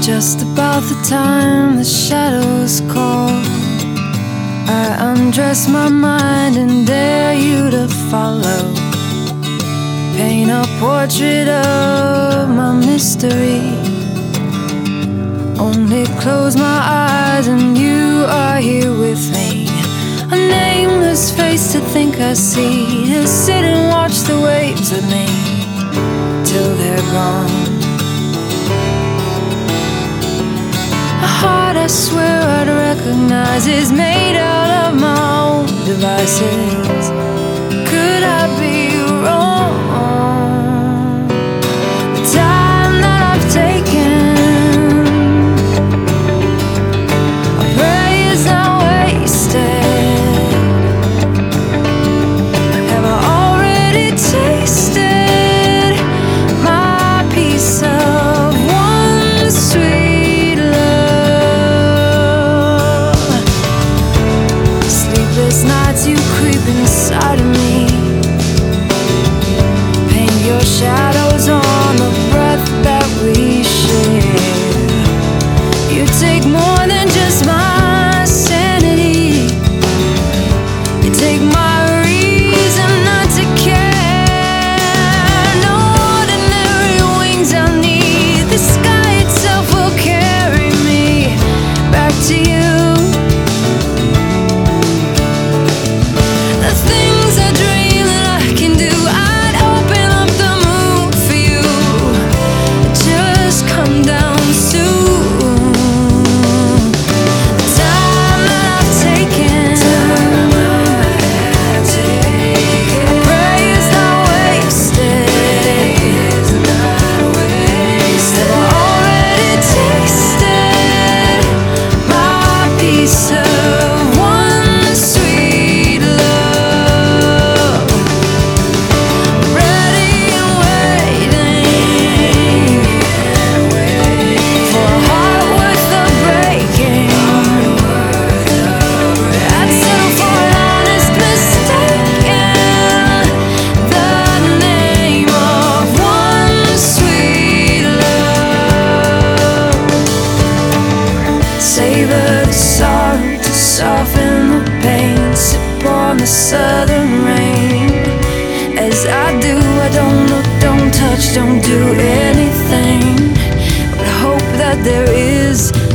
Just about the time the shadows call, I undress my mind and dare you to follow. Paint a portrait of my mystery. Only close my eyes and you are here with me. A nameless face to think I see, to sit and watch the waves with me till they're gone. A heart I swear I'd recognize is made out of my own devices. Could I be wrong? The time that I've taken, I pray is not wasted. Have I already tasted my piece of one sweet love? Sleepless nights you creep inside of me, paint your shadows on the breath that we share. You take more than just my sanity, you take my reason not to care. No ordinary wings I'll need, the sky itself will carry me back to you. The things I dream that I can do, I'd open up the moon for you. Just come down soon. The time that I've taken, I pray is not wasted. Have I already tasted my piece of one sweet love? Ready and waiting for a heart worth the breaking. I'd settle for an honest mistake in the name of one sweet love. Savor the sorrow to soften the pain, sip on the southern rain. As I do, I don't look, don't touch, don't do anything, but hope that there is